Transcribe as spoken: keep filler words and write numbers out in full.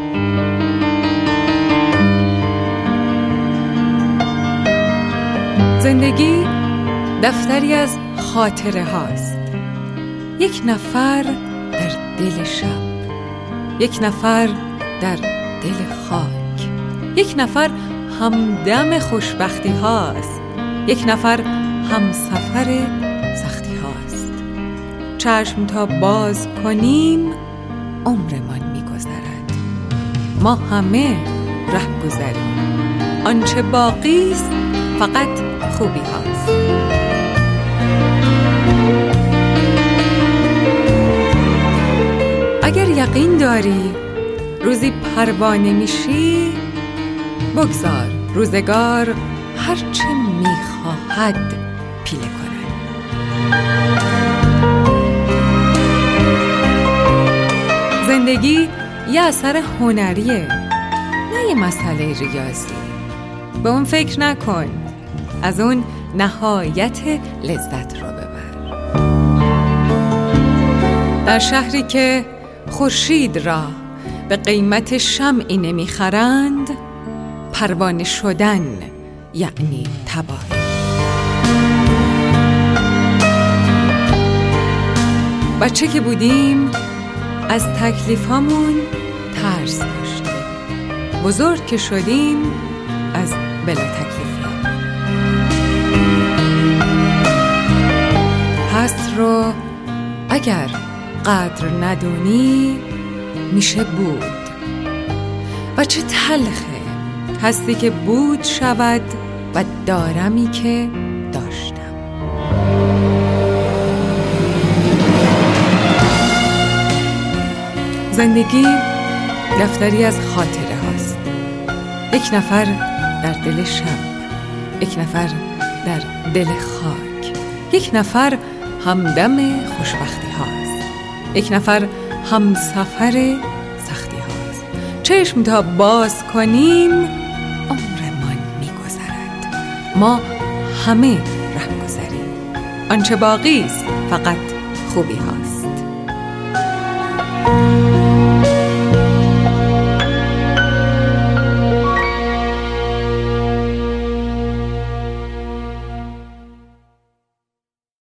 زندگی دفتری از خاطره هاست. یک نفر در دل شب، یک نفر در دل خاک، یک نفر همدم خوشبختی هاست، یک نفر همسفر سختی هاست. چشم تا باز کنیم عمرمان می‌گذرد، ما همه ره گذریم، آنچه باقی است فقط خوبی هاست. اگر یقین داری روزی پروانه میشی، بگذار روزگار هرچه میخواهد پیله کند. زندگی یه اثر هنریه، نه یه مسئله ریاضی. به اون فکر نکن، از اون نهایت لذت رو ببر. در شهری که خورشید را به قیمت شمعی نمیخرند، پروانه شدن یعنی تباهی. بچه که بودیم از تکلیفامون ترس داشتیم، بزرگ که شدیم از بلا تکلیفی. هست رو اگر قدر ندونی میشه بود، و چه تلخه هستی که بود شود و دارمی که داشتم. زندگی دفتری از خاطره هاست. یک نفر در دل شب، یک نفر در دل خاک، یک نفر همدم خوشبختی هاست، یک نفر همسفر سختی هاست. چشم تا باز کنیم عمرمان می‌گذرد، ما همه ره گذریم، آنچه باقی است فقط خوبی هاست.